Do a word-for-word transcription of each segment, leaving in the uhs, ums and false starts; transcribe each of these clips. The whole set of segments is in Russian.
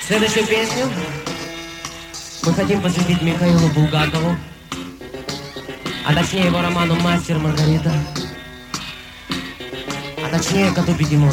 Следующую песню мы хотим посвятить Михаилу Булгакову, а точнее его роману «Мастер и Маргарита», а точнее коту Бегемоту.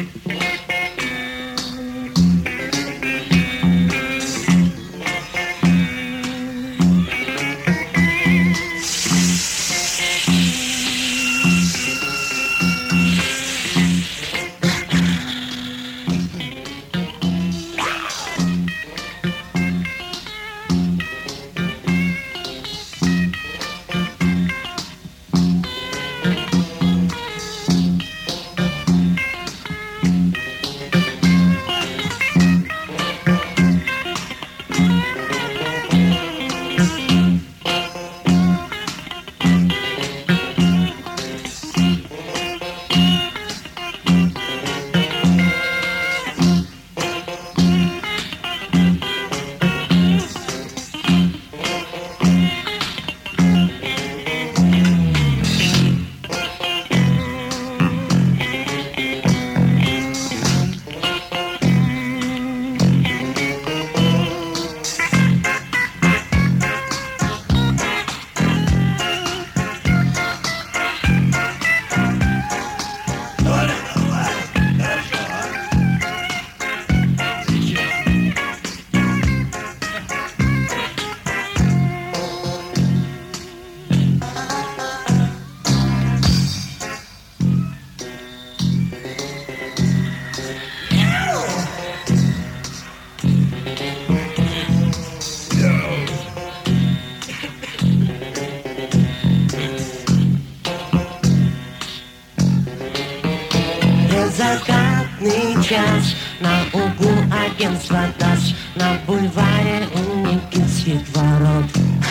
Закатный час, на углу агентства ТАСС, на бульваре у Никитских ворот.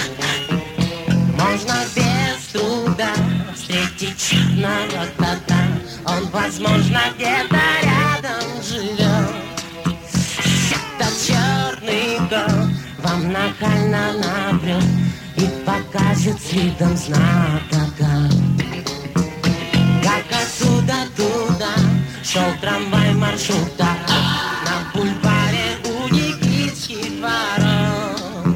Можно без труда встретить черного кота, он, возможно, где-то рядом живет. Этот черный кот вам нахально наврет и покажет с видом знатока, как отсюда туда шел трамвай маршрута на бульваре у Никитских ворот.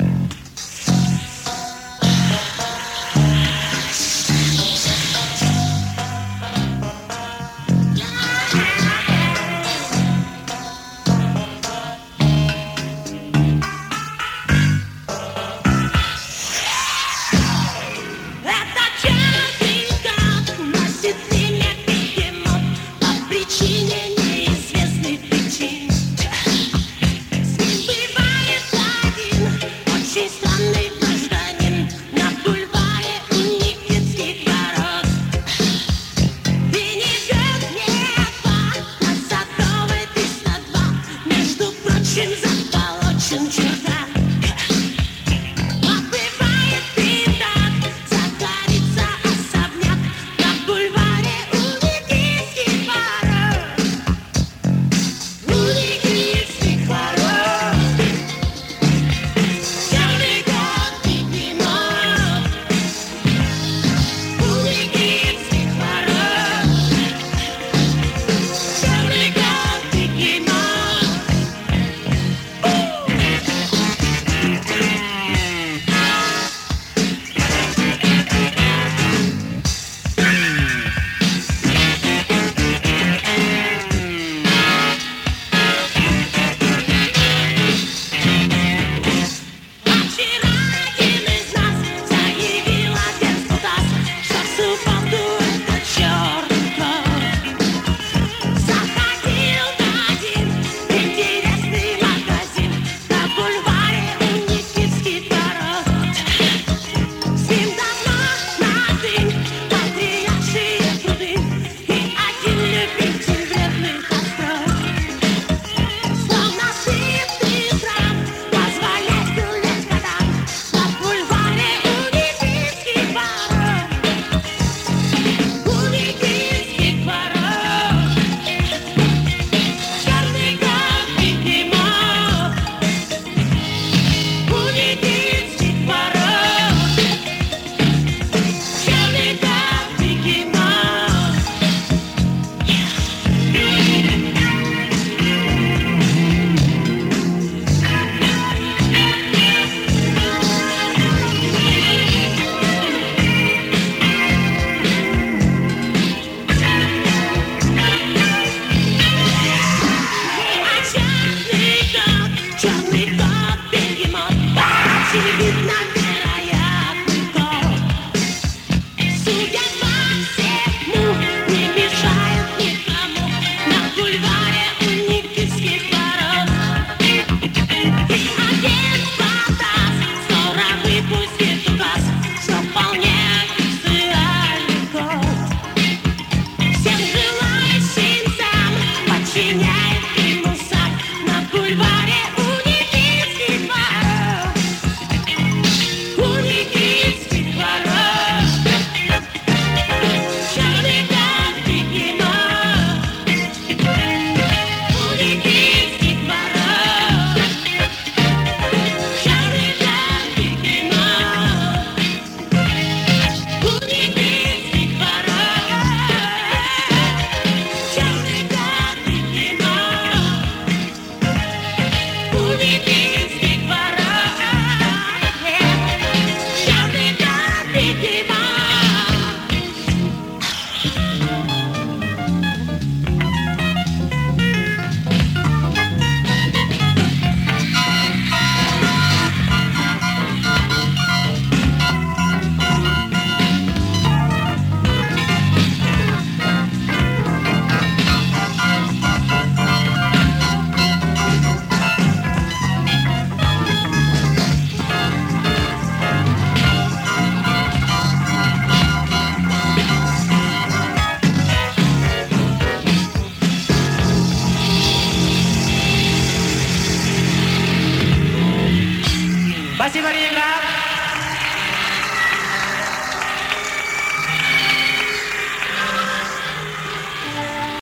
Это черный кот носит имя Бегемот по причине неизвестной. Пекинских ворот. Черный горит диван. Спасибо, Ленинград!